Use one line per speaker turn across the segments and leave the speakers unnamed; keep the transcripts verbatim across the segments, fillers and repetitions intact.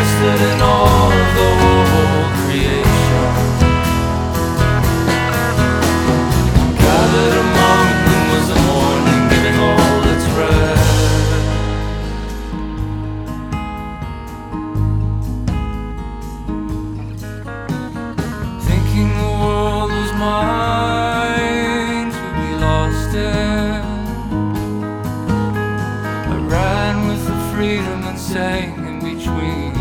stood in awe of the whole creation. Gathered among them was the morning, giving all its rest. Thinking the world was mine to be lost in, I ran with the freedom and sang in between.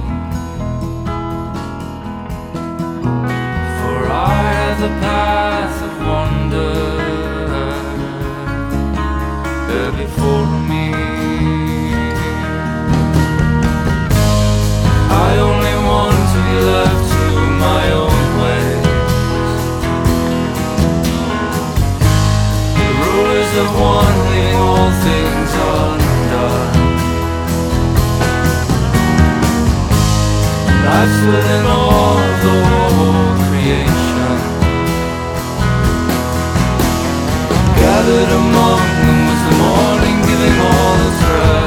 For I had the path of wonder there before me. I only want to be left to my own ways. The rulers of one, leaving all things undone. I stood in awe of the whole creation. Gathered among them was the morning, giving all its rest.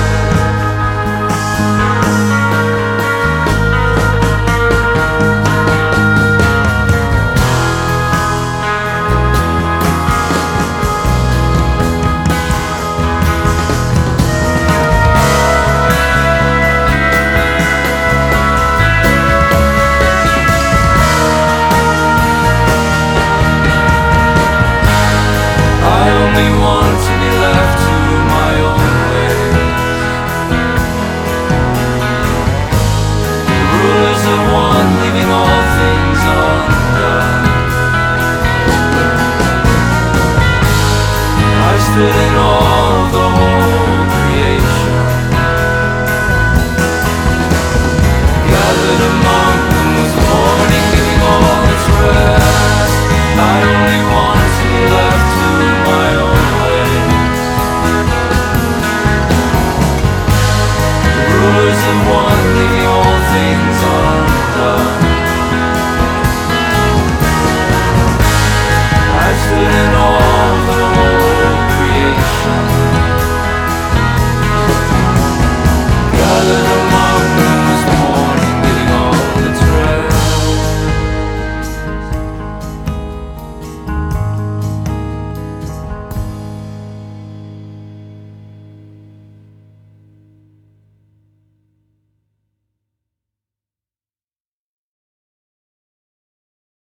I only want to be left to my own ways. The rulers of one, leaving all things undone. I stood in awe of the whole creation. Gathered among them was the morning, giving all its rest. I